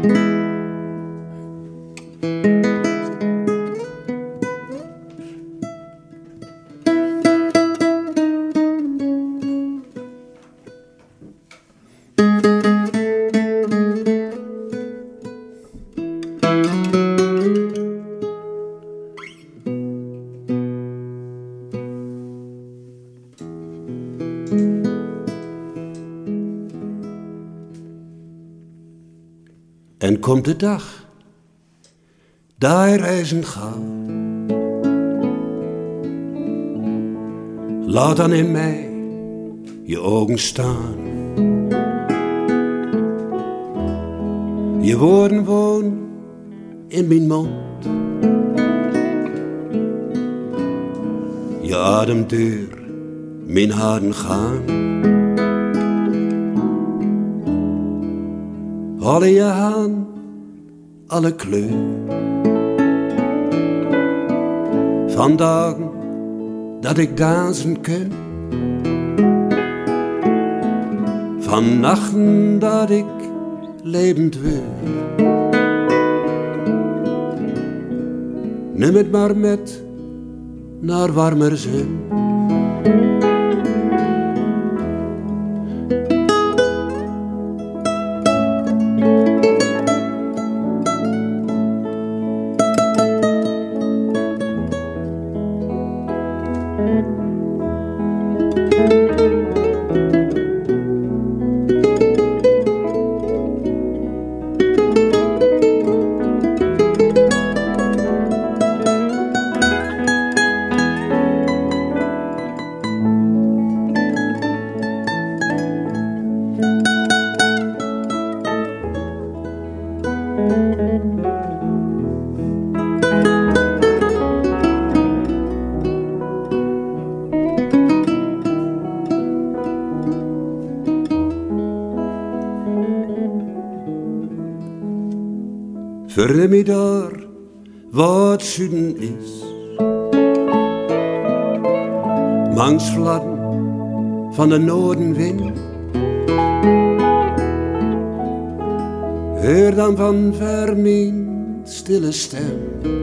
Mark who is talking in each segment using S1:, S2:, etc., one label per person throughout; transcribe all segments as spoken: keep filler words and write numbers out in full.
S1: En komt de dag, daar reizen ga. Laat dan in mij je ogen staan. Je woorden wonen in mijn mond. Je adem door mijn haren gaan. Alle je haan, alle kleur. Van dagen dat ik dansen kan. Van nachten dat ik levend word. Neem het maar met naar warmer zon. Verneem je daar wat zuiden is? Mangs vladden van de noordenwind. Hoor dan van ver mijn stille stem,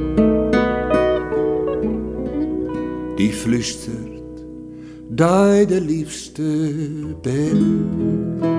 S1: die flüstert dat je de liefste bent.